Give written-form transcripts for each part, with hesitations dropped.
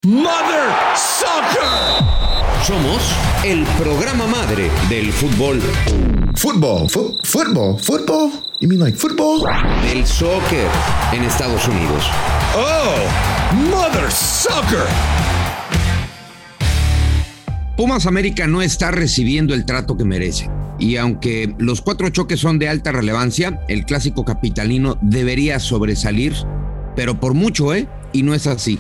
Mother Soccer. Somos el programa madre del fútbol. Football? You mean like football? Del soccer en Estados Unidos. Oh, Mother Soccer. Pumas América no está recibiendo el trato que merece. Y aunque los 4 choques son de alta relevancia, el clásico capitalino debería sobresalir, pero por mucho, y no es así.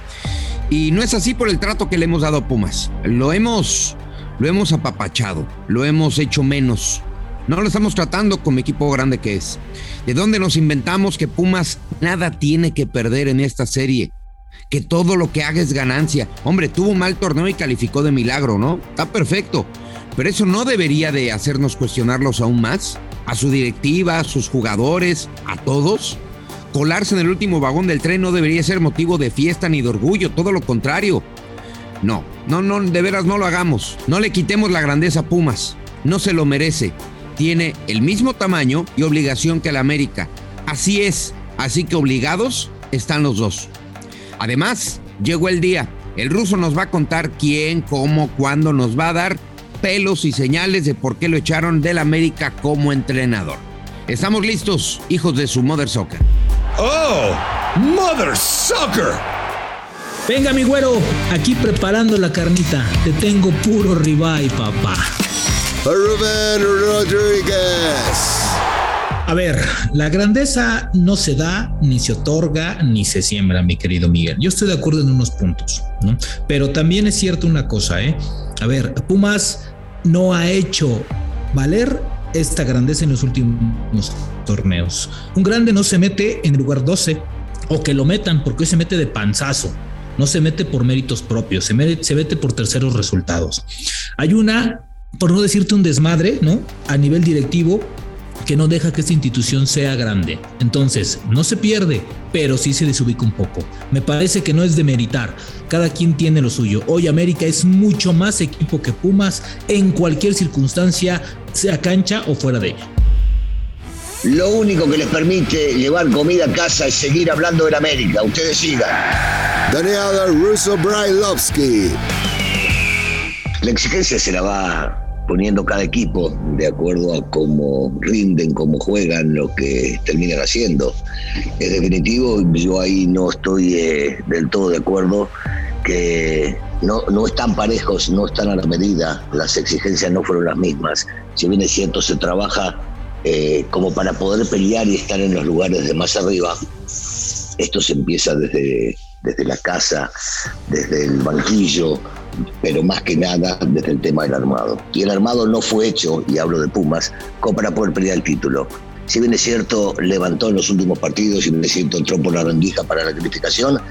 Y no es así por el trato que le hemos dado a Pumas. Lo hemos apapachado, lo hemos hecho menos. No lo estamos tratando como equipo grande que es. ¿De dónde nos inventamos que Pumas nada tiene que perder en esta serie? Que todo lo que haga es ganancia. Hombre, tuvo un mal torneo y calificó de milagro, ¿no? Está perfecto. Pero eso no debería de hacernos cuestionarlos aún más. A su directiva, a sus jugadores, a todos. Colarse en el último vagón del tren no debería ser motivo de fiesta ni de orgullo, todo lo contrario. No, de veras no lo hagamos. No le quitemos la grandeza a Pumas. No se lo merece. Tiene el mismo tamaño y obligación que el América. Así es, así que obligados están los dos. Además, llegó el día. El ruso nos va a contar quién, cómo, cuándo, nos va a dar pelos y señales de por qué lo echaron del América como entrenador. Estamos listos, hijos de su Mother Soccer. Oh, Mother Soccer. Venga, mi güero, aquí preparando la carnita. Te tengo puro ribeye, papá. Rubén Rodríguez. A ver, la grandeza no se da, ni se otorga, ni se siembra, mi querido Miguel. Yo estoy de acuerdo en unos puntos, ¿no? Pero también es cierto una cosa, A ver, Pumas no ha hecho valer esta grandeza en los últimos torneos. Un grande no se mete en el lugar 12, o que lo metan, porque hoy se mete de panzazo. No se mete por méritos propios, se mete por terceros resultados. Hay por no decirte un desmadre, ¿no? A nivel directivo, que no deja que esta institución sea grande. Entonces, no se pierde, pero sí se desubica un poco. Me parece que no es de meritar. Cada quien tiene lo suyo. Hoy América es mucho más equipo que Pumas en cualquier circunstancia, sea cancha o fuera de ella. Lo único que les permite llevar comida a casa es seguir hablando de América. Ustedes sigan. Daniel Russo Brailovsky. La exigencia se la va poniendo cada equipo de acuerdo a cómo rinden, cómo juegan, lo que terminan haciendo. Es definitivo, yo ahí no estoy del todo de acuerdo, que no están parejos, no están a la medida, las exigencias no fueron las mismas. Si bien es cierto, se trabaja como para poder pelear y estar en los lugares de más arriba. Esto se empieza desde la casa, desde el banquillo, pero más que nada desde el tema del armado. Y el armado no fue hecho, y hablo de Pumas, como para poder pelear el título. Si bien es cierto, levantó en los últimos partidos, si bien es cierto, entró por la rendija para la calificación,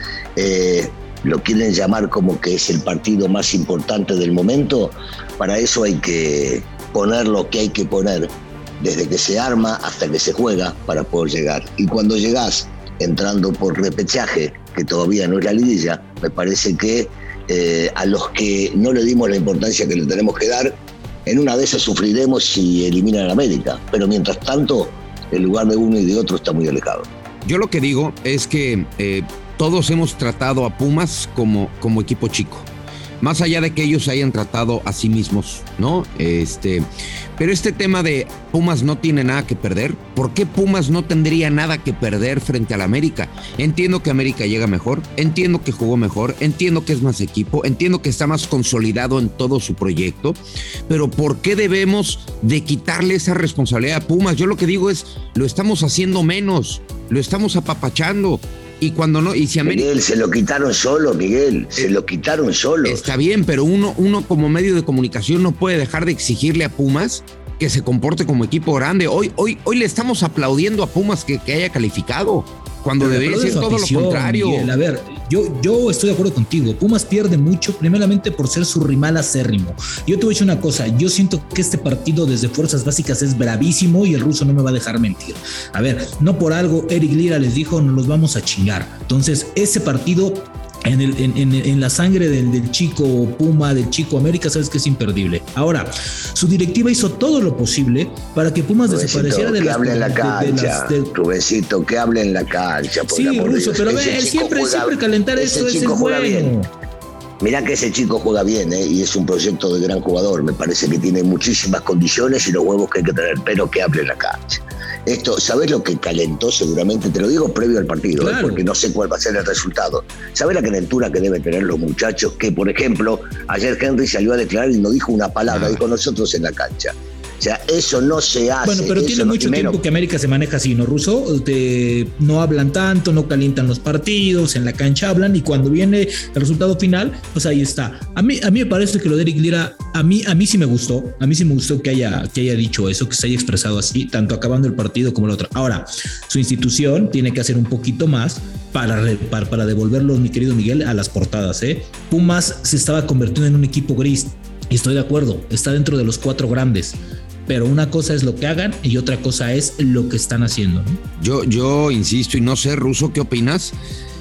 lo quieren llamar como que es el partido más importante del momento. Para eso hay que poner lo que hay que poner, desde que se arma hasta que se juega, para poder llegar. Y cuando llegás entrando por repechaje, que todavía no es la liguilla, me parece que a los que no le dimos la importancia que le tenemos que dar, en una de esas sufriremos si eliminan a América. Pero mientras tanto, el lugar de uno y de otro está muy alejado. Yo lo que digo es que todos hemos tratado a Pumas como equipo chico. Más allá de que ellos se hayan tratado a sí mismos, ¿no? Pero este tema de Pumas no tiene nada que perder. ¿Por qué Pumas no tendría nada que perder frente al América? Entiendo que América llega mejor, entiendo que jugó mejor, entiendo que es más equipo, entiendo que está más consolidado en todo su proyecto, pero ¿por qué debemos de quitarle esa responsabilidad a Pumas? Yo lo que digo es, lo estamos haciendo menos, lo estamos apapachando. Y cuando no, y si América... Miguel, se lo quitaron solo, Miguel, se lo quitaron solo. Está bien, pero uno como medio de comunicación no puede dejar de exigirle a Pumas que se comporte como equipo grande. Hoy le estamos aplaudiendo a Pumas que haya calificado, cuando debería ser todo lo contrario. Miguel, a ver, yo estoy de acuerdo contigo. Pumas pierde mucho, primeramente por ser su rival acérrimo. Yo te voy a decir una cosa, yo siento que este partido desde fuerzas básicas es bravísimo y el ruso no me va a dejar mentir. A ver, no por algo Eric Lira les dijo, nos los vamos a chingar. Entonces, ese partido en la sangre del chico Puma, del chico América, sabes que es imperdible. Ahora, su directiva hizo todo lo posible para que Pumas desapareciera de las... Que hable en la cancha, Rubéncito, que hable en la cancha. Sí, Ruso, pero siempre calentar eso es el bueno. Mirá que ese chico juega bien, y es un proyecto de gran jugador. Me parece que tiene muchísimas condiciones y los huevos que hay que tener, pero que hable en la cancha. Esto, ¿sabés lo que calentó seguramente? Te lo digo previo al partido, claro, porque no sé cuál va a ser el resultado. ¿Sabés la calentura que deben tener los muchachos? Que, por ejemplo, ayer Henry salió a declarar y no dijo una palabra, dijo nosotros en la cancha. O sea, eso no se hace. Bueno, pero tiene mucho tiempo que América se maneja así, ¿no, Russo? No hablan tanto, no calientan los partidos, en la cancha hablan y cuando viene el resultado final, pues ahí está. A mí me parece que lo de Eric Lira, a mí sí me gustó. A mí sí me gustó que haya dicho eso, que se haya expresado así, tanto acabando el partido como el otro. Ahora, su institución tiene que hacer un poquito más para devolverlos, mi querido Miguel, a las portadas, ¿eh? Pumas se estaba convirtiendo en un equipo gris. Y estoy de acuerdo, está dentro de los 4 grandes. Pero una cosa es lo que hagan y otra cosa es lo que están haciendo, ¿no? Yo insisto y no sé, Russo, ¿qué opinas?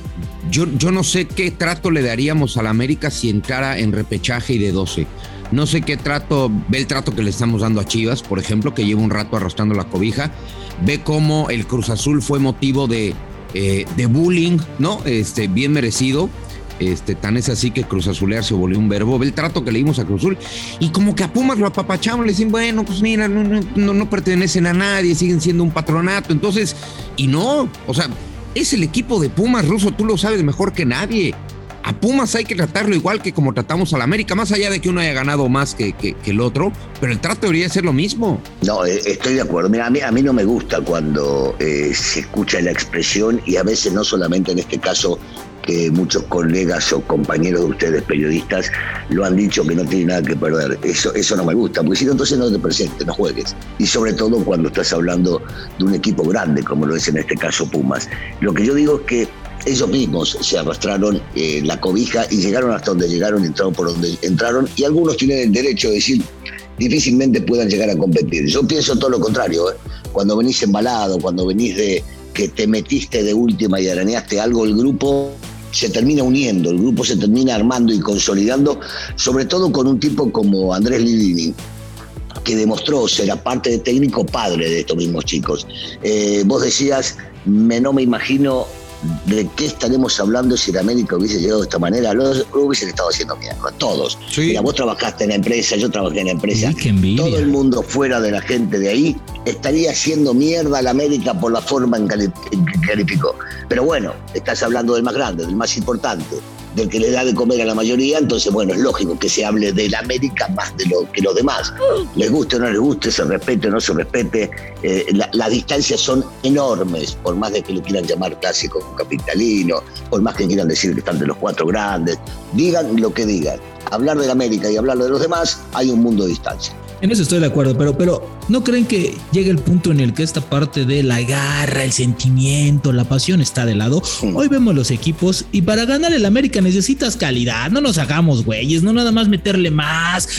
Yo no sé qué trato le daríamos a la América si entrara en repechaje y de 12. No sé qué trato, ve el trato que le estamos dando a Chivas, por ejemplo, que lleva un rato arrastrando la cobija. Ve cómo el Cruz Azul fue motivo de bullying, ¿no? Bien merecido. Tan es así que Cruz Azulear se volvió un verbo. Ve el trato que le dimos a Cruz Azul y como que a Pumas lo apapachamos, le dicen, bueno, pues mira, no pertenecen a nadie, siguen siendo un patronato. Entonces, y no, o sea, es el equipo de Pumas, Russo, tú lo sabes mejor que nadie. A Pumas hay que tratarlo igual que como tratamos a la América, más allá de que uno haya ganado más que el otro, pero el trato debería ser lo mismo. No, estoy de acuerdo. Mira, a mí no me gusta cuando se escucha la expresión, y a veces no solamente en este caso, que muchos colegas o compañeros de ustedes, periodistas, lo han dicho, que no tiene nada que perder. Eso no me gusta, porque si no, entonces no te presentes, no juegues. Y sobre todo cuando estás hablando de un equipo grande, como lo es en este caso Pumas. Lo que yo digo es que ellos mismos se arrastraron la cobija y llegaron hasta donde llegaron, entraron por donde entraron, y algunos tienen el derecho de decir difícilmente puedan llegar a competir. Yo pienso todo lo contrario, Cuando venís embalado, cuando venís de que te metiste de última y arañaste algo, el grupo se termina uniendo, el grupo se termina armando y consolidando, sobre todo con un tipo como Andrés Lilini, que demostró ser, aparte de técnico, padre de estos mismos chicos. Vos decías, no me imagino de qué estaremos hablando si la América hubiese llegado de esta manera. Lo hubiesen estado haciendo mierda, todos. Sí. Mira, vos trabajaste en la empresa, yo trabajé en la empresa. Sí, todo el mundo fuera de la gente de ahí estaría haciendo mierda a la América por la forma en que calificó. Pero bueno, estás hablando del más grande, del más importante, del que le da de comer a la mayoría, entonces bueno, es lógico que se hable de la América más de lo que los demás. Les guste o no les guste, se respete o no se respete, las distancias son enormes, por más de que lo quieran llamar clásico capitalino, por más que quieran decir que están de los 4 grandes, digan lo que digan. Hablar de la América y hablar de los demás, hay un mundo de distancia. En eso estoy de acuerdo, pero ¿no creen que llegue el punto en el que esta parte de la garra, el sentimiento, la pasión está de lado? Hoy vemos los equipos y para ganar el América necesitas calidad, no nos hagamos güeyes, no nada más meterle más,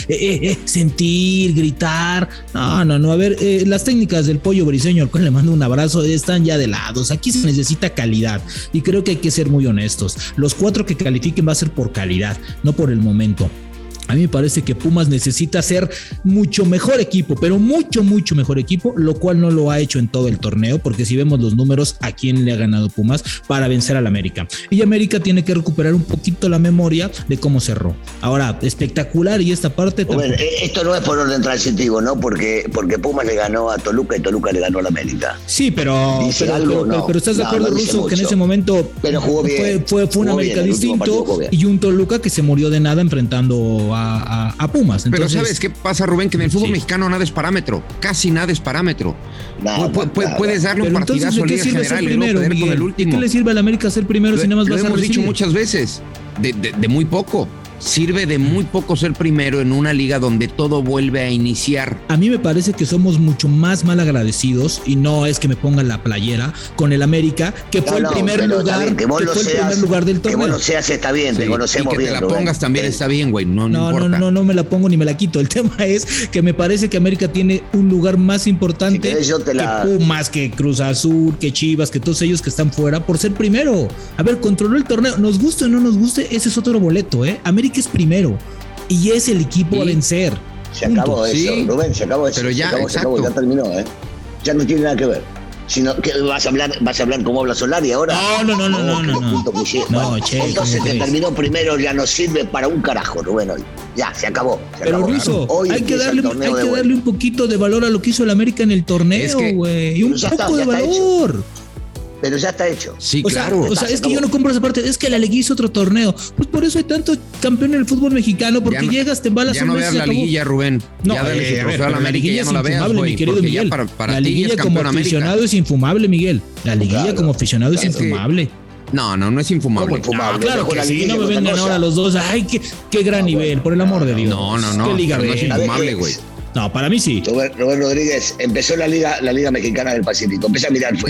sentir, gritar. No, a ver, las técnicas del Pollo Briseño, al cual le mando un abrazo, están ya de lados. Aquí se necesita calidad y creo que hay que ser muy honestos. Los 4 que califiquen va a ser por calidad, no por el momento. A mí me parece que Pumas necesita ser mucho mejor equipo, pero mucho mejor equipo, lo cual no lo ha hecho en todo el torneo, porque si vemos los números, ¿a quién le ha ganado Pumas para vencer al América? Y América tiene que recuperar un poquito la memoria de cómo cerró. Ahora, espectacular, y esta parte... Bueno, esto no es por orden transitivo, ¿no? Porque Pumas le ganó a Toluca y Toluca le ganó a la América. Sí, pero ¿estás de acuerdo, Russo, que en ese momento pero jugó bien, fue un América distinto y un Toluca que se murió de nada enfrentando a Pumas? Entonces, pero ¿sabes qué pasa, Rubén? Que en el fútbol mexicano nada es parámetro, casi nada es parámetro. Puedes darle un partidazo a Liga General y luego perder con el último. ¿Qué le sirve al América ser primero si nada más vas a recibir? Lo hemos dicho muchas veces, de muy poco. Sirve de muy poco ser primero en una liga donde todo vuelve a iniciar. A mí me parece que somos mucho más mal agradecidos, y no es que me pongan la playera, con el América, que fue el primer lugar, bien, que fue el primer lugar del torneo. Que vos lo seas está bien, sí, te conocemos bien. Y que te la pongas también está bien, güey, no importa. No me la pongo ni me la quito. El tema es que me parece que América tiene un lugar más importante que Pumas, que Cruz Azul, que Chivas, que todos ellos que están fuera por ser primero. A ver, controló el torneo, nos guste o no nos guste, ese es otro boleto, América es primero y es el equipo a vencer. Se acabó eso, Rubén, se acabó eso. Pero ya, se acabó, ya terminó, ya no tiene nada que ver. Sino que vas a hablar como habla Solari ahora. No, che, entonces que terminó primero ya no sirve para un carajo, Rubén, hoy. Ya, se acabó. Pero Russo, hay que darle un poquito de valor a lo que hizo el América en el torneo, güey. Y un poco de valor. Pero ya está hecho. Sí, claro. O sea, es que yo no compro esa parte. Es que la liguilla hizo otro torneo. Pues por eso hay tanto campeón en el fútbol mexicano, porque llegas, te embalas un mes. Ya no veas la liguilla, Rubén. No, ya dale su trofeo a la América y ya no la veas, mi querido Miguel. Para la liguilla como aficionado es infumable, Miguel. La liguilla como aficionado es infumable. No es infumable. Claro que sí, no me vengan ahora los dos. Ay, qué gran nivel, por el amor de Dios. No. ¿Qué liga no es infumable, güey. No, para mí sí. Rubén Rodríguez, empezó la Liga Mexicana del Pacífico. Empecé a mirar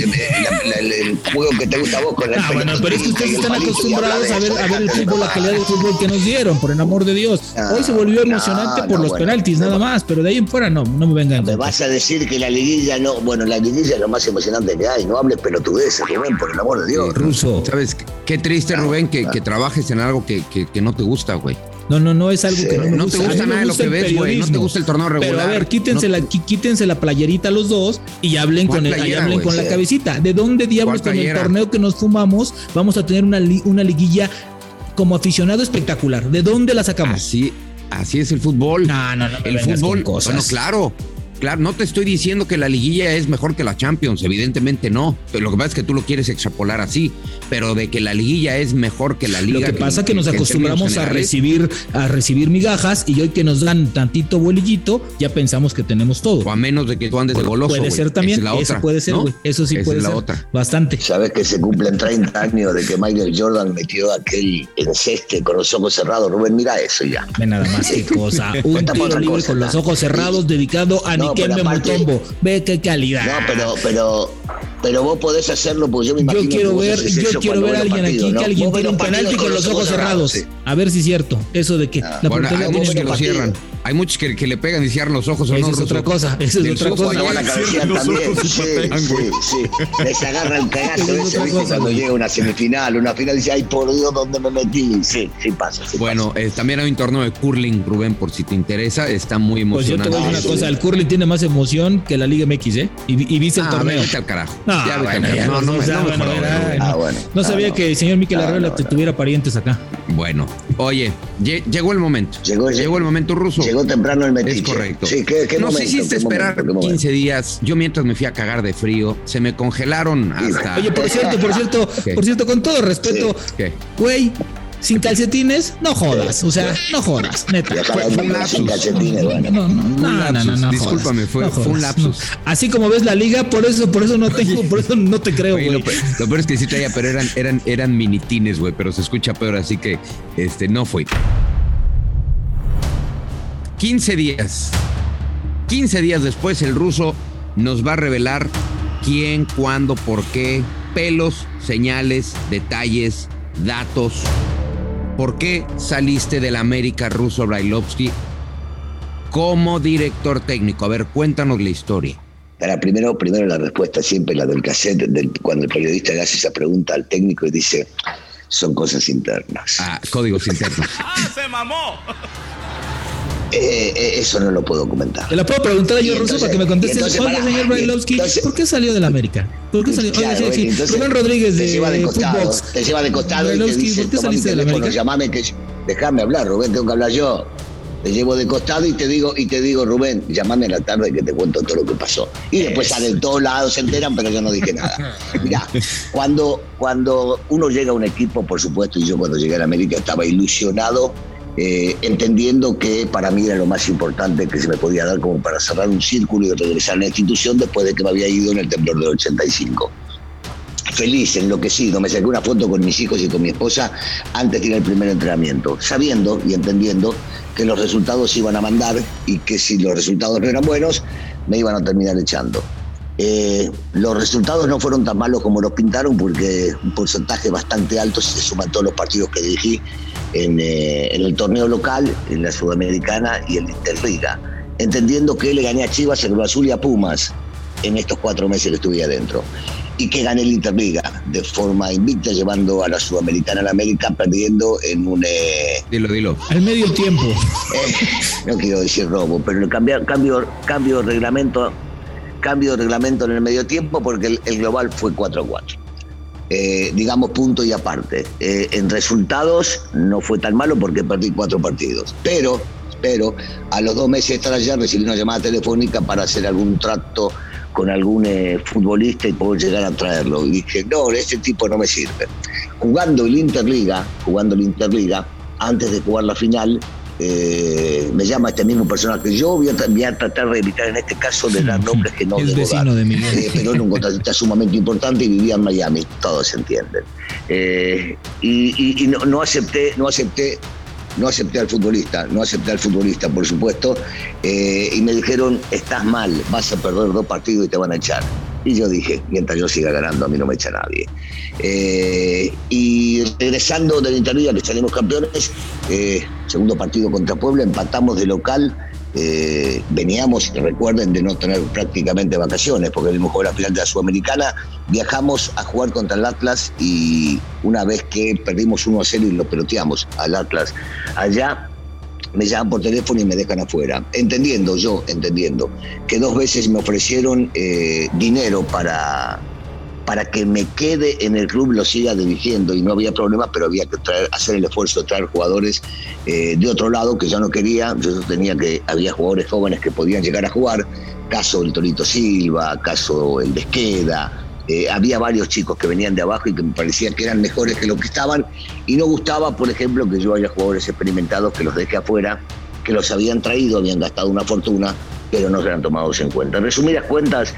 el juego que te gusta a vos con el bueno, pero es que ustedes están acostumbrados a ver el fútbol, la calidad del fútbol que nos dieron, por el amor de Dios. Hoy se volvió emocionante por los penaltis, nada más, pero de ahí en fuera no me vengan. Me vas a decir que la liguilla la liguilla es lo más emocionante que hay. No hables pelotudeces, Rubén, por el amor de Dios. Ruso. ¿Sabes qué triste, Rubén, que trabajes en algo que no te gusta, güey? No es algo que no me gusta. No te gusta nada de lo que ves, güey. No te gusta el torneo regular. Pero a ver, quítense la playerita los dos y hablen con la cabecita. ¿De dónde diablos con el torneo que nos fumamos vamos a tener una liguilla como aficionado espectacular? ¿De dónde la sacamos? Así es el fútbol. No. El fútbol, bueno, claro, no te estoy diciendo que la liguilla es mejor que la Champions, evidentemente no. Lo que pasa es que tú lo quieres extrapolar así, pero de que la liguilla es mejor que la liga. Lo que pasa es que nos acostumbramos a recibir migajas y hoy que nos dan tantito bolillito, ya pensamos que tenemos todo. O a menos de que tú andes de goloso. Puede ser también, eso puede ser, güey. Eso sí puede ser. Bastante. Sabes que se cumplen 30 años de que Michael Jordan metió aquel enceste con los ojos cerrados. Rubén, mira eso ya. Ve nada más qué cosa. Un tiro libre con los ojos cerrados dedicado a Nikembe Mutombo. Ve qué calidad. No, pero vos podés hacerlo, porque yo me imagino. Yo quiero ver a alguien aquí que alguien tiene un penalti con los ojos cerrados. Sí. A ver si es cierto. Eso de que la portería hay muchos que lo cierran. Hay muchos que le pegan y cierran los ojos. Esa es otra cosa. Esa es otra cosa. La cabecilla también. Sí. Les agarra el cagazo ese, ¿viste? Cuando llega una semifinal, una final, dice, ay, por Dios, ¿dónde me metí? Sí pasa. Bueno, también hay un torneo de curling, Rubén, por si te interesa. Está muy emocionante. Pues yo te voy a decir una cosa. El curling tiene más emoción que la Liga MX, ¿eh? Y viste el torneo. Vete al carajo. No sabía que el señor Mikel Arreola tuviera parientes acá. Bueno, oye, llegó el momento. Llegó el momento, Ruso. Llegó temprano el metiche. Es correcto. Sí, ¿qué Nos momento, hiciste esperar 15 días. Yo mientras me fui a cagar de frío, se me congelaron hasta... Oye, por cierto, con todo respeto, güey, sin calcetines, no jodas. O sea, no jodas, neta. Fue un lapsus. Sin calcetines, bueno. No, discúlpame, fue un lapsus. Así como ves la liga, por eso no te creo, güey. Lo peor es que sí traía, pero eran minitines, güey, pero se escucha peor, así que no fue. 15 días después, el Ruso nos va a revelar quién, cuándo, por qué, pelos, señales, detalles, datos. ¿Por qué saliste del América, Ruso Brailovsky, como director técnico? A ver, cuéntanos la historia. Primero la respuesta siempre la del cassette, cuando el periodista le hace esa pregunta al técnico y dice, son cosas internas. Códigos internos. ¡Se mamó! Eso no lo puedo comentar. Te la puedo preguntar a yo, Ruso, para que me conteste. Oiga, señor Brailovsky, ¿por qué salió del América? ¿Por qué salió? Claro, Rubén Rodríguez de Footbox. Te lleva de costado y te dice, ¿por qué saliste del América? Llamame, déjame hablar, Rubén, tengo que hablar yo. Te llevo de costado y te digo, Rubén, llamame a la tarde que te cuento todo lo que pasó. Y después salen todos lados, se enteran, pero yo no dije nada. Mirá, cuando uno llega a un equipo, por supuesto, y yo cuando llegué a la América estaba ilusionado, entendiendo que para mí era lo más importante que se me podía dar como para cerrar un círculo y regresar a la institución después de que me había ido en el temblor del 85. Feliz, enloquecido, me saqué una foto con mis hijos y con mi esposa antes de ir al primer entrenamiento, sabiendo y entendiendo que los resultados se iban a mandar y que si los resultados no eran buenos, me iban a terminar echando. Los resultados no fueron tan malos como los pintaron, porque un porcentaje bastante alto, si se suman todos los partidos que dirigí en el torneo local, en la Sudamericana y en la Interliga, entendiendo que le gané a Chivas, a Cruz Azul y a Pumas en estos 4 meses que estuve adentro, y que gané la Interliga de forma invicta, llevando a la Sudamericana a la América, perdiendo en un... Dilo. Al medio tiempo. No quiero decir robo, pero el cambio de reglamento cambio de reglamento en el medio tiempo porque el global fue 4-4. Digamos punto y aparte. En resultados no fue tan malo porque perdí 4 partidos. Pero a los 2 meses de estar allá recibí una llamada telefónica para hacer algún trato con algún futbolista y poder llegar a traerlo. Y dije, no, ese tipo no me sirve. Jugando el Interliga, antes de jugar la final, me llama este mismo personaje. Yo voy a tratar de evitar en este caso de dar nombres que no debo dar. Es vecino de Miguel. Pero era un contratista sumamente importante y vivía en Miami, todos se entienden. Y no acepté al futbolista, por supuesto, y me dijeron, estás mal, vas a perder 2 partidos y te van a echar. Y yo dije, mientras yo siga ganando, a mí no me echa nadie. Y regresando del Interliga, que salimos campeones, segundo partido contra Puebla, empatamos de local. Veníamos, recuerden, de no tener prácticamente vacaciones, porque venimos a jugar la final de la Sudamericana. Viajamos a jugar contra el Atlas y una vez que perdimos 1-0 y lo peloteamos al Atlas allá, me llaman por teléfono y me dejan afuera, entendiendo que 2 veces me ofrecieron dinero para que me quede en el club, lo siga dirigiendo, y no había problema, pero había que hacer el esfuerzo de traer jugadores de otro lado que yo no quería. Yo tenía que había jugadores jóvenes que podían llegar a jugar, caso el Torito Silva, caso el Desqueda. Había varios chicos que venían de abajo y que me parecía que eran mejores que los que estaban, y no gustaba, por ejemplo, que yo haya jugadores experimentados que los dejé afuera, que los habían traído, habían gastado una fortuna, pero no eran tomados en cuenta. En resumidas cuentas,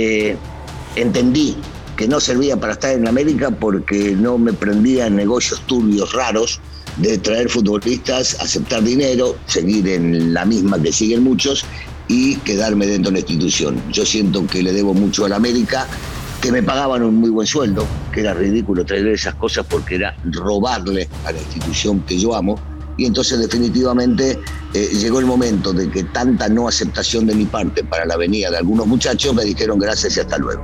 entendí que no servía para estar en América porque no me prendía en negocios turbios raros de traer futbolistas, aceptar dinero, seguir en la misma que siguen muchos y quedarme dentro de la institución. Yo siento que le debo mucho a la América, que me pagaban un muy buen sueldo, que era ridículo traer esas cosas porque era robarle a la institución que yo amo, y entonces definitivamente llegó el momento de que tanta no aceptación de mi parte para la venida de algunos muchachos me dijeron gracias y hasta luego.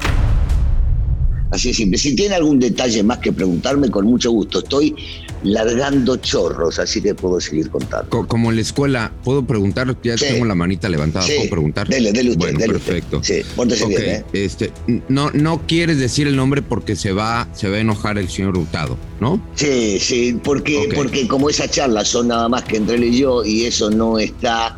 Así de simple. Si tiene algún detalle más que preguntarme, con mucho gusto. Estoy largando chorros, así que puedo seguir contando. Como en la escuela, ¿puedo preguntar? Ya tengo la manita levantada, ¿puedo preguntar? Dele usted, bueno, dele perfecto. usted. Sí, pórtese bien, No quieres decir el nombre porque se va a enojar el señor Hurtado, ¿no? Sí, porque como esas charlas son nada más que entre él y yo, y eso no está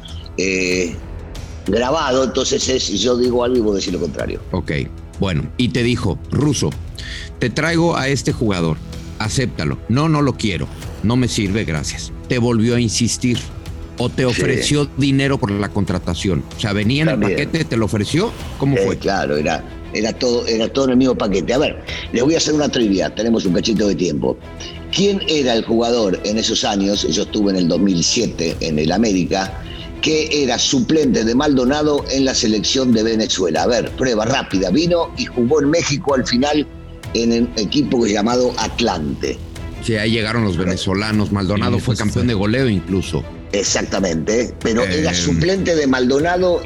grabado, entonces yo digo algo y vos decís lo contrario. Ok. Bueno, y te dijo, Russo, te traigo a este jugador, acéptalo. No lo quiero, no me sirve, gracias. Te volvió a insistir o te ofreció dinero por la contratación. O sea, venía en el paquete, te lo ofreció, ¿cómo fue? Claro, era todo en el mismo paquete. A ver, les voy a hacer una trivia, tenemos un cachito de tiempo. ¿Quién era el jugador en esos años? Yo estuve en el 2007 en el América, que era suplente de Maldonado en la selección de Venezuela. A ver, prueba rápida. Vino y jugó en México al final en el equipo llamado Atlante. Sí, ahí llegaron los venezolanos. Maldonado fue campeón de goleo incluso. Exactamente, pero era suplente de Maldonado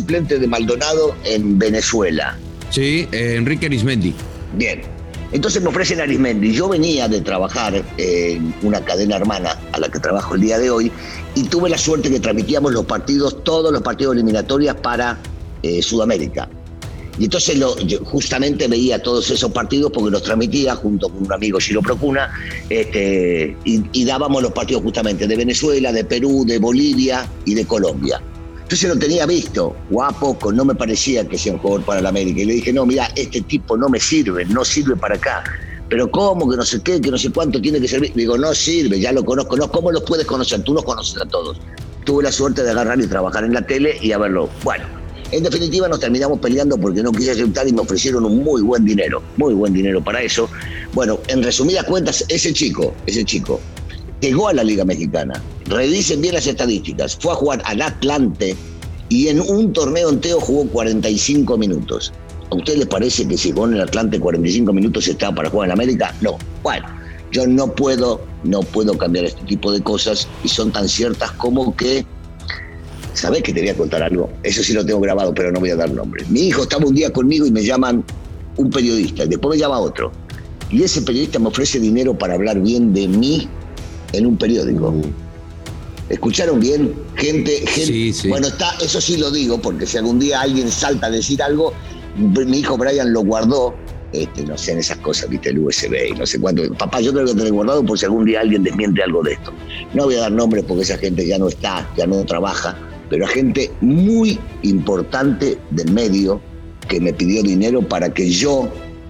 en Venezuela. Sí, Enrique Arismendi. Bien. Entonces me ofrecen a Arismendi. Yo venía de trabajar en una cadena hermana a la que trabajo el día de hoy, y tuve la suerte que transmitíamos todos los partidos eliminatorios para Sudamérica. Y entonces yo justamente veía todos esos partidos porque los transmitía junto con un amigo, Giro Procuna, y dábamos los partidos justamente de Venezuela, de Perú, de Bolivia y de Colombia. Entonces lo tenía visto, guapo, no me parecía que sea un jugador para la América. Y le dije, no, mira, este tipo no me sirve, no sirve para acá. Pero ¿cómo? Que no sé qué, que no sé cuánto tiene que servir. Digo, no sirve, ya lo conozco. No, ¿cómo los puedes conocer? Tú los conoces a todos. Tuve la suerte de agarrar y trabajar en la tele y a verlo. Bueno, en definitiva nos terminamos peleando porque no quise aceptar y me ofrecieron un muy buen dinero para eso. Bueno, en resumidas cuentas, ese chico llegó a la Liga Mexicana. Revisen bien las estadísticas. Fue a jugar al Atlante y en un torneo entero jugó 45 minutos. ¿A ustedes les parece que si jugó en el Atlante 45 minutos estaba para jugar en América? No. Bueno, yo no puedo cambiar este tipo de cosas, y son tan ciertas como que... ¿Sabés que te voy a contar algo? Eso sí lo tengo grabado, pero no voy a dar nombres. Mi hijo estaba un día conmigo y me llaman un periodista, y después me llama otro. Y ese periodista me ofrece dinero para hablar bien de mí en un periódico. ¿Escucharon bien? Gente. Sí. Bueno, eso sí lo digo, porque si algún día alguien salta a decir algo, mi hijo Brian lo guardó, no sé, en esas cosas, viste, el USB y no sé cuánto. Papá, yo creo que tener guardado por si algún día alguien desmiente algo de esto. No voy a dar nombres porque esa gente ya no está, ya no trabaja, pero hay gente muy importante del medio que me pidió dinero para que yo...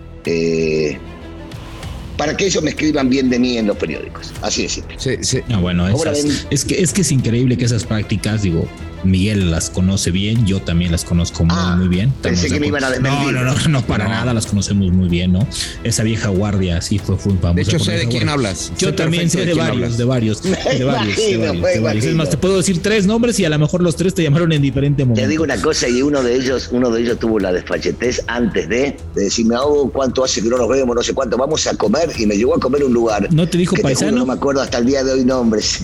para que ellos me escriban bien de mí en los periódicos. Así de simple. Sí. No, bueno, es que es increíble que esas prácticas, digo, Miguel las conoce bien, yo también las conozco muy bien. Pensé que me iban a desmentir. No, para nada, las conocemos muy bien, ¿no? Esa vieja guardia sí fue famosa. De hecho, sé de quién hablas. Yo también sé de varios. Es más, te puedo decir 3 nombres y a lo mejor los 3 te llamaron en diferente momento. Te digo una cosa, y uno de ellos tuvo la desfachetez antes de decirme, ¿cuánto hace que no nos vemos? No sé cuánto, vamos a comer, y me llevó a comer a un lugar. ¿No te dijo paisano? No me acuerdo hasta el día de hoy nombres.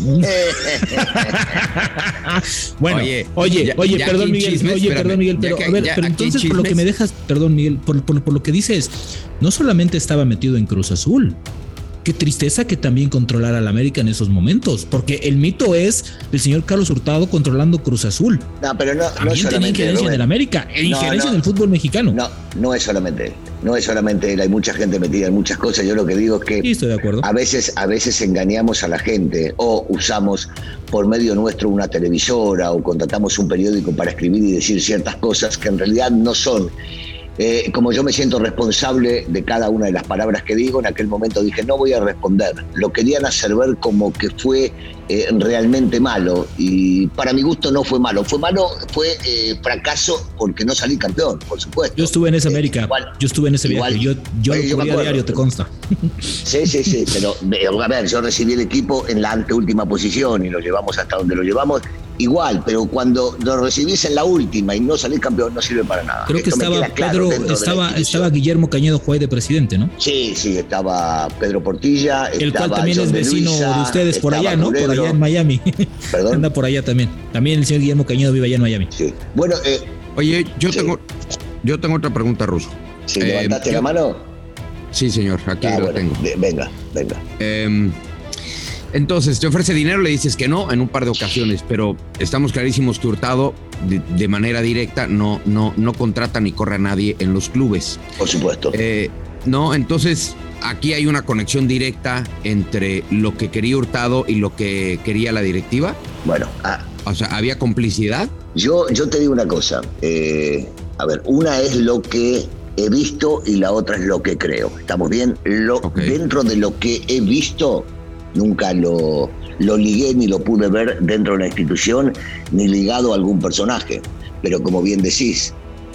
Bueno, oye, perdón, Miguel, pero entonces por lo que me dejas, perdón, Miguel, por lo que dices, no solamente estaba metido en Cruz Azul. Qué tristeza que también controlara al América en esos momentos, porque el mito es el señor Carlos Hurtado controlando Cruz Azul. No, pero no también tenía injerencia en el América, injerencia en el fútbol mexicano. No es solamente él. No es solamente él, hay mucha gente metida en muchas cosas. Yo lo que digo es que sí, estoy de acuerdo. A veces engañamos a la gente o usamos por medio nuestro una televisora o contratamos un periódico para escribir y decir ciertas cosas que en realidad no son. Como yo me siento responsable de cada una de las palabras que digo, en aquel momento dije, no voy a responder. Lo querían hacer ver como que fue realmente malo, y para mi gusto no fue malo. Fue fracaso porque no salí campeón, por supuesto. Yo estuve en esa América, yo estuve en ese viaje, yo lo cubrí a diario, te consta. Sí, pero a ver, yo recibí el equipo en la anteúltima posición y lo llevamos hasta donde lo llevamos. Igual, pero cuando lo recibís en la última y no salís campeón, no sirve para nada. Creo que estaba Guillermo Cañedo Juárez de presidente, ¿no? Sí, estaba Pedro Portilla. El cual también es vecino de ustedes por allá, ¿no? Por allá en Miami. ¿Perdón? Anda por allá también. También el señor Guillermo Cañedo vive allá en Miami. Sí. Bueno, oye, yo tengo otra pregunta, Ruso. ¿Sí, levantaste la mano? Sí, señor, aquí lo tengo. Venga. Entonces, te ofrece dinero, le dices que no en un par de ocasiones, pero estamos clarísimos que Hurtado, de manera directa, no contrata ni corre a nadie en los clubes. Por supuesto. No, entonces aquí hay una conexión directa entre lo que quería Hurtado y lo que quería la directiva. Bueno, o sea, ¿había complicidad? Yo te digo una cosa. A ver, una es lo que he visto y la otra es lo que creo. ¿Estamos bien? Dentro de lo que he visto, nunca lo ligué ni lo pude ver dentro de la institución ni ligado a algún personaje. Pero como bien decís,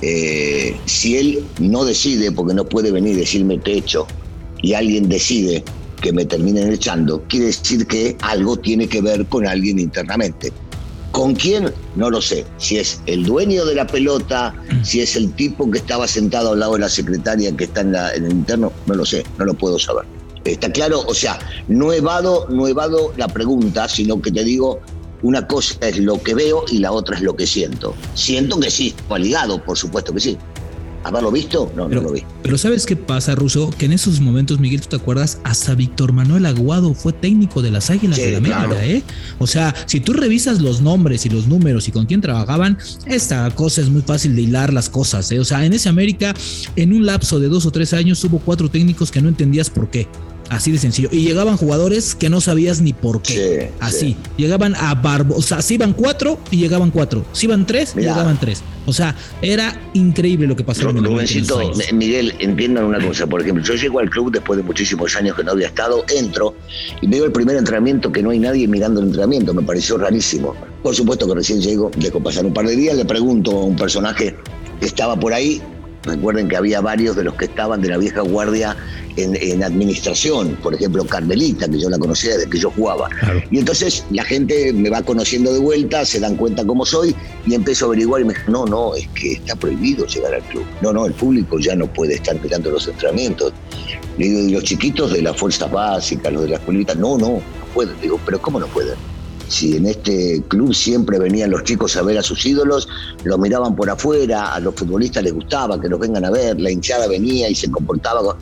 si él no decide, porque no puede venir y decirme te echo, y alguien decide que me terminen echando, quiere decir que algo tiene que ver con alguien internamente. ¿Con quién? No lo sé. Si es el dueño de la pelota, si es el tipo que estaba sentado al lado de la secretaria que está en el interno, no lo sé, no lo puedo saber. ¿Está claro? O sea, no evado la pregunta, sino que te digo, una cosa es lo que veo y la otra es lo que siento. Siento que sí, ligado, por supuesto que sí. ¿Haberlo visto? No lo vi. Pero ¿sabes qué pasa, Ruso? Que en esos momentos, Miguel, ¿tú te acuerdas? Hasta Víctor Manuel Aguado fue técnico de las Águilas de la América, claro. O sea, si tú revisas los nombres y los números y con quién trabajaban, esta cosa es muy fácil de hilar las cosas, O sea, en ese América, en un lapso de 2 o 3 años, hubo 4 técnicos que no entendías por qué. Así de sencillo. Y llegaban jugadores que no sabías ni por qué. Sí, así. Sí. Llegaban a o sea, si iban 4 y llegaban 4. Si iban 3, llegaban 3. O sea, era increíble lo que pasaba en el Rubéncito, Miguel, entiendan una cosa. Por ejemplo, yo llego al club después de muchísimos años que no había estado, entro y veo el primer entrenamiento que no hay nadie mirando el entrenamiento. Me pareció rarísimo. Por supuesto que recién llego, dejo pasar un par de días, le pregunto a un personaje que estaba por ahí. Recuerden que había varios de los que estaban de la vieja guardia en administración, por ejemplo Carmelita, que yo la conocía desde que yo jugaba. Claro. Y entonces la gente me va conociendo de vuelta, se dan cuenta cómo soy y empiezo a averiguar y me dicen, no, es que está prohibido llegar al club. No, el público ya no puede estar mirando los entrenamientos. Le digo, y los chiquitos de las fuerzas básicas, los de la escuelita, no pueden. Digo, pero ¿cómo no pueden? Si en este club siempre venían los chicos a ver a sus ídolos, los miraban por afuera, a los futbolistas les gustaba que los vengan a ver, la hinchada venía y se comportaba.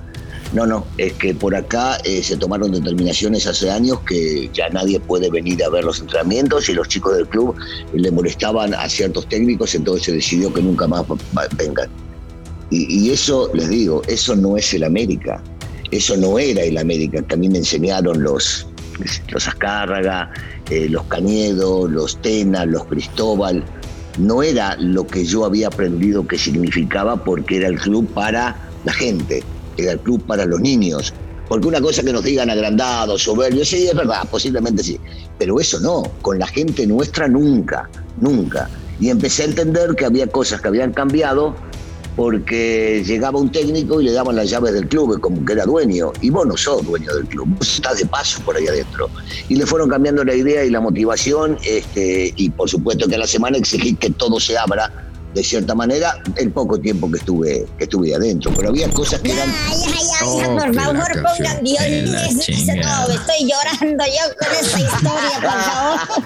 No, es que por acá se tomaron determinaciones hace años que ya nadie puede venir a ver los entrenamientos y los chicos del club le molestaban a ciertos técnicos, entonces se decidió que nunca más vengan. Y eso, les digo, eso no es el América, eso no era el América, que a mí me enseñaron los Azcárraga, los Cañedo, los Tena, los Cristóbal. No era lo que yo había aprendido que significaba, porque era el club para la gente, era el club para los niños. Porque una cosa que nos digan agrandados, soberbios, sí, es verdad, posiblemente sí, pero eso no, con la gente nuestra nunca. Y empecé a entender que había cosas que habían cambiado, porque llegaba un técnico y le daban las llaves del club como que era dueño, y vos no sos dueño del club, vos estás de paso por ahí adentro. Y le fueron cambiando la idea y la motivación, y por supuesto que a la semana exigí que todo se abra de cierta manera el poco tiempo que estuve adentro, pero había cosas que eran... por favor, pongan violines. No, estoy llorando yo con esta historia, por favor.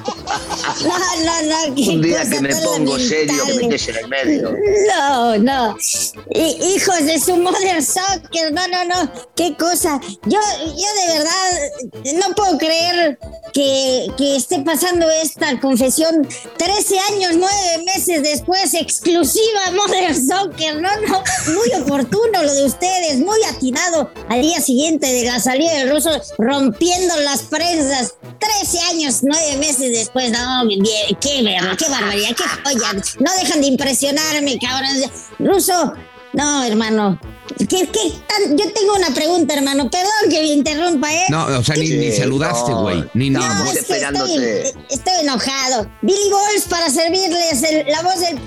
No. Un día que me pongo serio, que me estés en el medio. No. Hijos de su mother soccer, no. Qué cosa. Yo de verdad no puedo creer que esté pasando esta confesión 13 años, 9 meses después, exclusiva Mother Soccer, no, muy oportuno lo de ustedes, muy atinado al día siguiente de la salida del Ruso, rompiendo las prensas, 13 años, 9 meses después, no, bien, qué barbaridad, qué joya, no dejan de impresionarme, cabrón. Ruso, no, hermano. Yo tengo una pregunta, hermano. Perdón que me interrumpa, ¿eh? No, o sea, ni saludaste, güey. No, es que estoy enojado. Billy Balls para servirles la voz del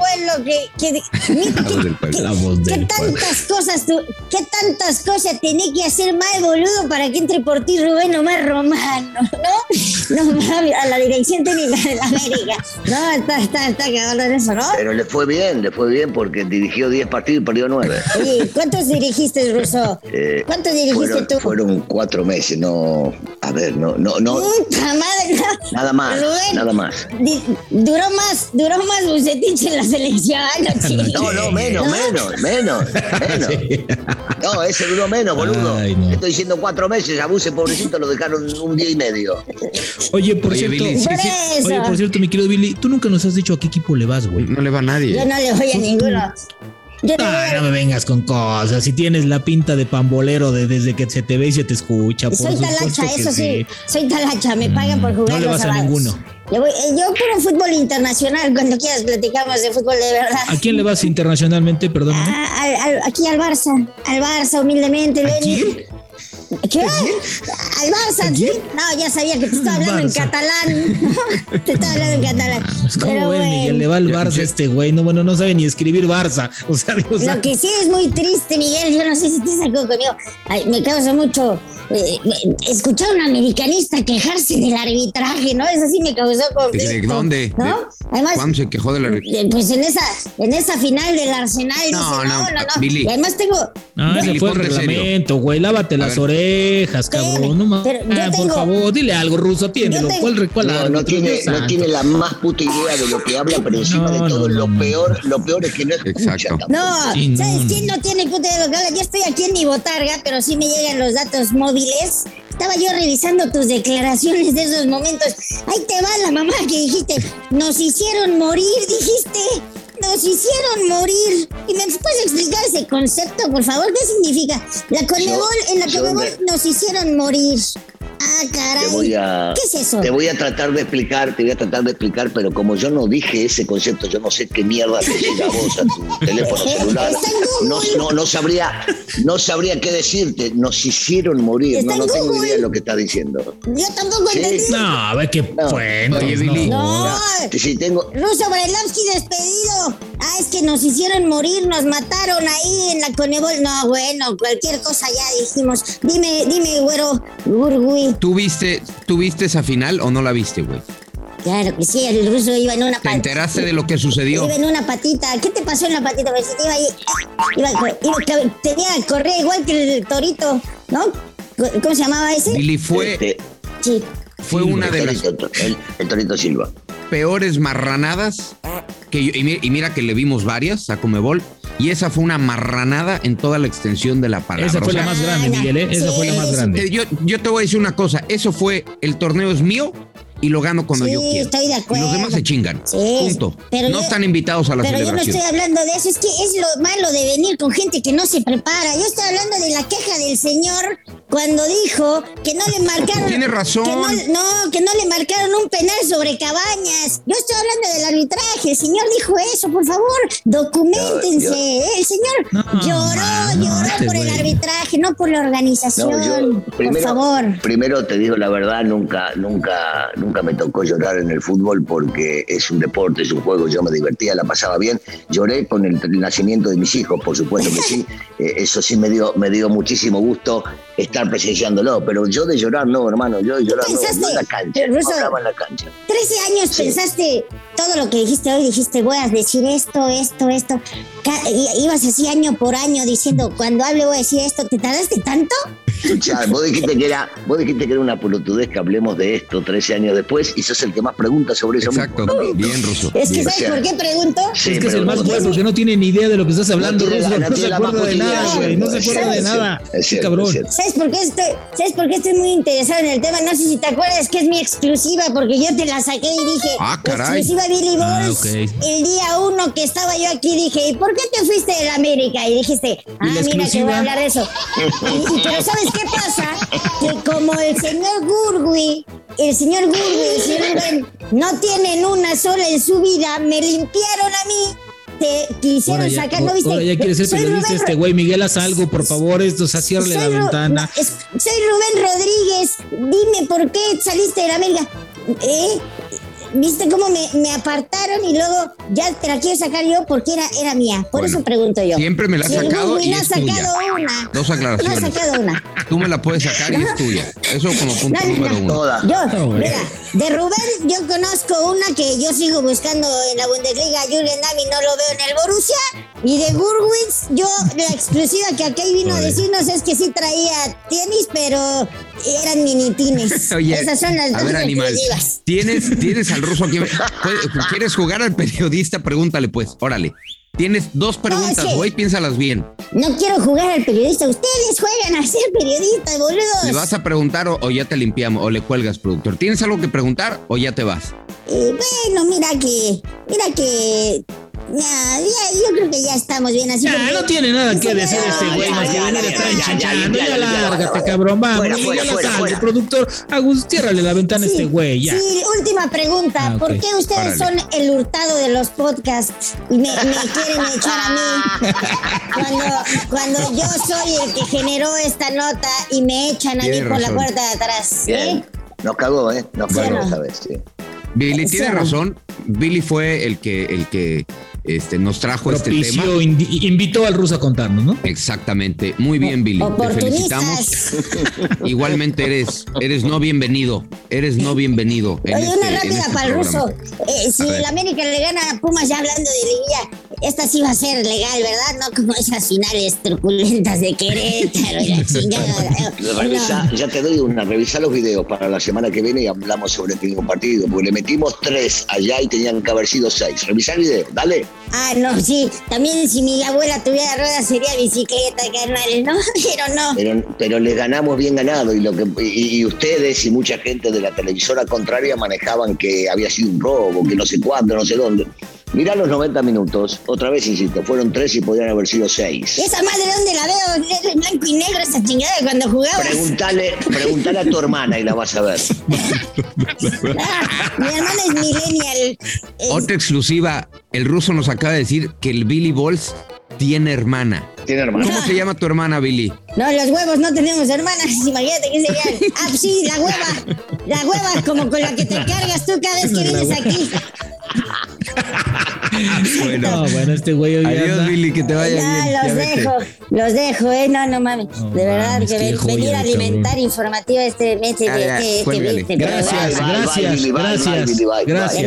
pueblo La voz del pueblo. ¿Qué tantas cosas tenía que hacer mal, boludo, para que entre por ti Rubén Omar Romano, ¿no? No, a la dirección técnica de la América. No, está cagado en eso, ¿no? Pero le fue bien porque dirigió 10 partidos y perdió 9. Oye, ¿cuántos dirigiste, Russo? ¿Cuántos dirigiste tú? Fueron 4 meses, no. A ver, no. ¡Puta madre! No. Nada más, Rubén, nada más. Duró más Bucetich en la selección, no, menos. No, ese duró menos, boludo. Ay, no. Estoy diciendo 4 meses, a Buce, pobrecito, lo dejaron un día y medio. Oye, por cierto, Billy, por cierto, mi querido Billy, tú nunca nos has dicho a qué equipo le vas, güey. No le va a nadie. Yo no le voy a ninguno. No me vengas con cosas. Si tienes la pinta de pambolero desde que se te ve y se te escucha. Soy talacha, eso sí. Soy talacha, me pagan por jugar. No le vas a ninguno. Yo puro fútbol internacional. Cuando quieras platicamos de fútbol de verdad. ¿A quién le vas internacionalmente, perdóname? Aquí al Barça, humildemente. ¿A quién? ¿Qué? ¿Al Barça? ¿Sí? No, ya sabía que te estaba hablando en catalán. Te estaba hablando en catalán. ¿Cómo ves, Miguel? Le va al Barça este güey. No sabe ni escribir Barça. Lo que sí es muy triste, Miguel. Yo no sé si te sacó conmigo. Ay, me causa mucho escuchar a un americanista quejarse del arbitraje, ¿no? Eso sí me causó conflicto. ¿De dónde? ¿No? Además, ¿cuándo se quejó del arbitraje? Pues en esa final del Arsenal. No, Billy. Y además tengo... ese fue el reglamento, güey. Lávate las orejas, cabrón. No mames. Por favor, dile algo, Ruso, atiéndelo. No tiene la más puta idea de lo que habla, pero encima de todo, lo peor es que no escucha. Exacto. No, sí, ¿sabes quién no tiene puta idea de lo que habla? Yo estoy aquí en mi botarga, pero sí me llegan los datos móviles. Estaba yo revisando tus declaraciones de esos momentos. Ahí te va la mamá que dijiste. Nos hicieron morir, dijiste. Nos hicieron morir. ¿Y me puedes explicar ese concepto, por favor? ¿Qué significa? En la Conmebol nos hicieron morir. Ah, caray. ¿Qué es eso? Te voy a tratar de explicar, pero como yo no dije ese concepto, yo no sé qué mierda te llega a vos a tu teléfono celular. No sabría qué decirte. Nos hicieron morir. No tengo idea de lo que estás diciendo. Yo tampoco entendí. No, a ver qué cuentos. Oye, Billy. No. Sí, tengo... Ruso Brailovsky despedido. Es que nos hicieron morir, nos mataron ahí en la Conmebol. No, bueno, cualquier cosa ya dijimos. Dime, güero, Uruguay. ¿Tú viste esa final o no la viste, güey? Claro que sí, el Ruso iba en una patita. ¿Te enteraste de lo que sucedió? Iba en una patita. ¿Qué te pasó en la patita? Corría igual que el torito, ¿no? ¿Cómo se llamaba ese? Billy fue una de las... El Torito Silva. Peores marranadas que yo, y mira que le vimos varias a Conmebol, y esa fue una marranada en toda la extensión de la palabra. Esa fue la más grande, Miguel, ¿eh? Esa fue la más grande. Yo te voy a decir una cosa, eso fue, el torneo es mío y lo gano cuando yo quiero. Estoy de acuerdo. Y los demás se chingan. Sí, punto. No están invitados a la celebración. Pero yo no estoy hablando de eso, es que es lo malo de venir con gente que no se prepara. Yo estoy hablando de la queja del señor cuando dijo que no le marcaron. Tiene razón. Que no le marcaron un penal sobre Cabañas. Yo estoy hablando del arbitraje. El señor dijo eso, por favor, documentense. El señor lloró por el arbitraje, no por la organización. Por favor. Primero te digo la verdad, nunca me tocó llorar en el fútbol porque es un deporte, es un juego, yo me divertía, la pasaba bien. Lloré con el nacimiento de mis hijos, por supuesto que sí. Eso sí me dio muchísimo gusto estar presenciándolo, pero yo de llorar no, hermano, yo de llorar no en la cancha, Ruso, no hablaba en la cancha. 13 años pensaste todo lo que dijiste hoy, dijiste voy a decir esto. Ibas así año por año diciendo cuando hable voy a decir esto, ¿te tardaste tanto? Escuchá, vos dijiste que era una pelotudez que hablemos de esto 13 años después y sos el que más pregunta sobre eso. Exacto, mismo. bien, Ruso. Es que ¿sabes por qué pregunto? Sí, es que es el más bueno porque no tiene ni idea de lo que estás hablando, Ruso. No se acuerda de nada, güey. No se acuerda de nada. Qué cabrón. ¿Sabes por qué estoy muy interesado en el tema? No sé si te acuerdas que es mi exclusiva porque yo te la saqué y dije, caray. Exclusiva Billy Balls. Okay. El día 1 que estaba yo aquí dije, ¿y por qué te fuiste de la América? Y dijiste, mira que voy a hablar de eso. Pero ¿sabes qué pasa? Que como el señor Gurgui y el señor Rubén no tienen una sola en su vida, me limpiaron a mí. Te quisieron sacar, ¿no viste? Ahora ya quiere ser periodista este güey. Miguel, haz algo, por favor. Ciérrale la ventana. Soy Rubén Rodríguez. Dime por qué saliste de la América. ¿Viste cómo me apartaron y luego ya te la quiero sacar yo porque era mía? Por eso pregunto yo. Siempre me la has sacado y es tuya. Una. Dos aclaraciones. No ha sacado una. Tú me la puedes sacar y es tuya. Eso como punto número uno. Mira, de Rubén yo conozco una que yo sigo buscando en la Bundesliga. Julian Nami no lo veo en el Borussia. Y de Gurwitz, yo la exclusiva que aquí vino a decirnos es que sí traía tenis, pero eran minitines. Oye, esas son las dos exclusivas. ¿Tienes al Ruso aquí? ¿Quieres jugar al periodista? Pregúntale pues, órale. Tienes dos preguntas, güey, piénsalas bien. No quiero jugar al periodista. Ustedes juegan a ser periodistas, boludos. ¿Le vas a preguntar o ya te limpiamos o le cuelgas, productor? ¿Tienes algo que preguntar o ya te vas? Bueno, mira que yo creo que ya estamos bien así. No tiene nada que decir este güey, más que venir a estar enchinchando. Ya lárgate, cabrón, vamos. Fuera. El productor, ciérrale la ventana a este güey, ya. Sí, última pregunta. ¿Por qué ustedes son el Hurtado de los podcasts y me quieren echar a mí? Cuando yo soy el que generó esta nota y me echan a mí por la puerta de atrás. Nos cagó, Nos cagó esta vez, sí. Billy tiene razón. Billy fue el que nos trajo este tema. Invitó al Ruso a contarnos, ¿no? Exactamente. Muy bien, Billy. Te felicitamos. Igualmente eres no bienvenido. Eres no bienvenido. Oye, una rápida para el Ruso. Si el América le gana a Pumas, ya hablando de liguilla, esta sí va a ser legal, ¿verdad? No como esas finales truculentas de Querétaro. Ya te doy una. Revisa los videos para la semana que viene y hablamos sobre el mismo partido. Porque le metimos 3 allá y tenían que haber sido 6. Revisa el video, dale. No, sí. También si mi abuela tuviera ruedas sería bicicleta, carnal, ¿no? Pero no. Pero le ganamos bien ganado y ustedes y mucha gente de la televisora contraria manejaban que había sido un robo, que no sé cuándo, no sé dónde. Mirá los 90 minutos, otra vez insisto, fueron 3 y podrían haber sido 6. ¿Y esa madre dónde la veo? Es blanco y negro esa chingada cuando jugabas. Preguntale a tu hermana y la vas a ver. Mi hermana es millennial. Otra exclusiva, el Ruso nos acaba de decir que el Billy Balls tiene hermana. ¿Tiene hermana? ¿Cómo se llama tu hermana, Billy? No, los huevos no tenemos hermanas. Imagínate que serían. Sí, la hueva. La hueva como con la que te cargas tú cada vez que vienes aquí. Bueno, este güey hoy adiós, anda. Billy, que te vaya bien. Los dejo, no mames. De verdad, que venir a alimentar informativo este mes. Gracias. De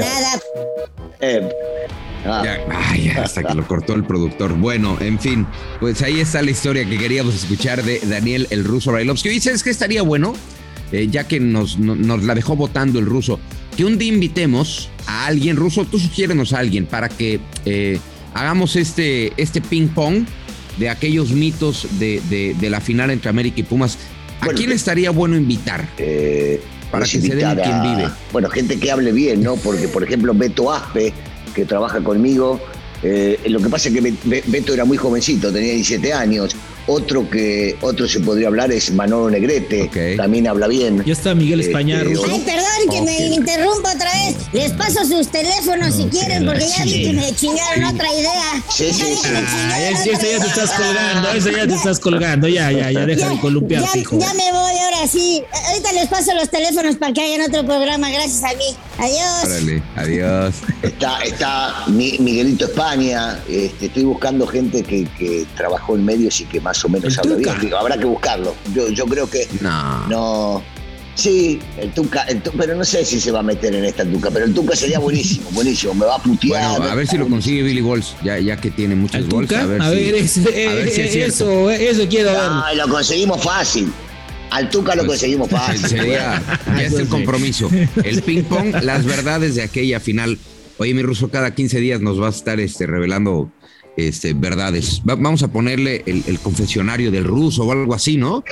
nada. Hasta que lo cortó el productor. Bueno, en fin, pues ahí está la historia que queríamos escuchar de Daniel el Ruso Brailovsky. Y ¿sabes qué estaría bueno? Ya que nos la dejó votando el Ruso, que un día invitemos a alguien, Ruso, tú sugiérenos a alguien para que hagamos este ping pong de aquellos mitos de la final entre América y Pumas. ¿A quién estaría bueno invitar? Para que se den quien vive. Bueno, gente que hable bien, ¿no? Porque, por ejemplo, Beto Aspe, que trabaja conmigo, lo que pasa es que Beto era muy jovencito, tenía 17 años. Otro se podría hablar es Manolo Negrete, también habla bien. Ya está Miguel España. Ay, perdón que me interrumpa otra vez. Les paso sus teléfonos si quieren, porque ya vi que me chingaron otra idea. Sí. Ese ya te estás colgando, ya, deja de columpiarte, hijo. Ya me voy, ahora sí. Ahorita les paso los teléfonos para que hagan otro programa, gracias a mí. Adiós. Órale, adiós. Está Miguelito España, estoy buscando gente que trabajó en medios y que más o menos habla bien. Digo, habrá que buscarlo. Yo creo que no. Sí, el Tuca, pero no sé si se va a meter en esta Tuca, pero el Tuca sería buenísimo, me va a putear. Bueno, a ver si lo consigue Billy Balls, ya que tiene muchos goles. A ver si es cierto. Eso quiero ver. No, lo conseguimos fácil. Al Tuca lo conseguimos fácil. Ya es el compromiso. El ping pong, las verdades de aquella final. Oye, mi Ruso, cada 15 días nos vas a estar revelando verdades. Vamos a ponerle el confesionario del Ruso o algo así, ¿no?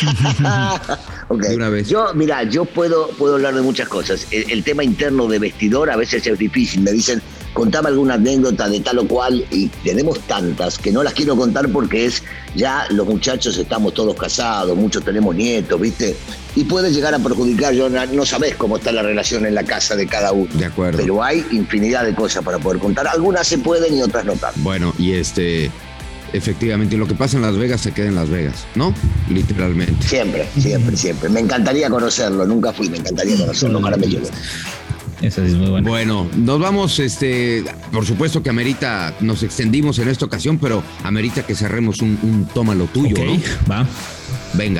Okay. De una vez. Yo puedo hablar de muchas cosas. El tema interno de vestidor a veces es difícil. Me dicen, contame alguna anécdota de tal o cual, y tenemos tantas que no las quiero contar porque ya los muchachos estamos todos casados, muchos tenemos nietos, ¿viste? Y puede llegar a perjudicar. No sabés cómo está la relación en la casa de cada uno. De acuerdo. Pero hay infinidad de cosas para poder contar. Algunas se pueden y otras no tanto. Bueno, y efectivamente, lo que pasa en Las Vegas se queda en Las Vegas, ¿no? Literalmente. Siempre. Me encantaría conocerlo, nunca fui, me encantaría conocerlo, ojalá me lleve. Esa es muy buena. Bueno, nos vamos, por supuesto que amerita, nos extendimos en esta ocasión, pero amerita que cerremos un toma lo tuyo, ¿no? Va. Venga.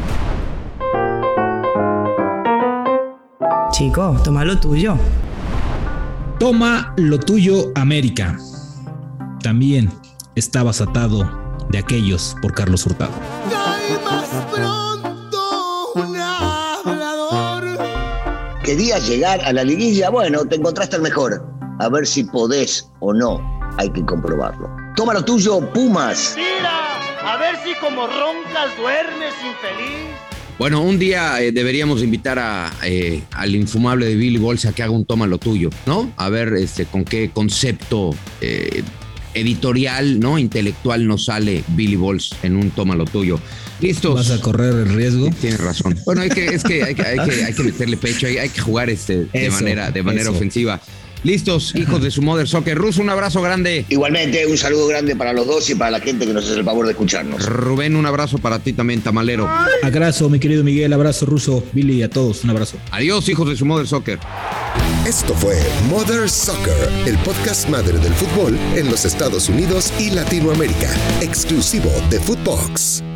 Chico, toma lo tuyo. Toma lo tuyo, América. También estabas atado de aquellos por Carlos Hurtado. ¿Querías llegar a la liguilla? Bueno, te encontraste el mejor. A ver si podés o no, hay que comprobarlo. Toma lo tuyo, Pumas. Mira, a ver si como roncas duermes infeliz. Bueno, un día deberíamos invitar al infumable de Billy Balls a que haga un toma lo tuyo, ¿no? A ver con qué concepto editorial, ¿no? Intelectual nos sale Billy Balls en un toma lo tuyo. ¿Listos? ¿Vas a correr el riesgo? Tienes razón. Bueno, hay que meterle pecho, hay que jugar de manera ofensiva. ¿Listos, hijos de su Mother Soccer? Ruso, un abrazo grande. Igualmente, un saludo grande para los dos y para la gente que nos hace el favor de escucharnos. Rubén, un abrazo para ti también, tamalero. Abrazo, mi querido Miguel, abrazo, Ruso, Billy, a todos, un abrazo. Adiós, hijos de su Mother Soccer. Esto fue Mother Soccer, el podcast madre del fútbol en los Estados Unidos y Latinoamérica, exclusivo de Footbox.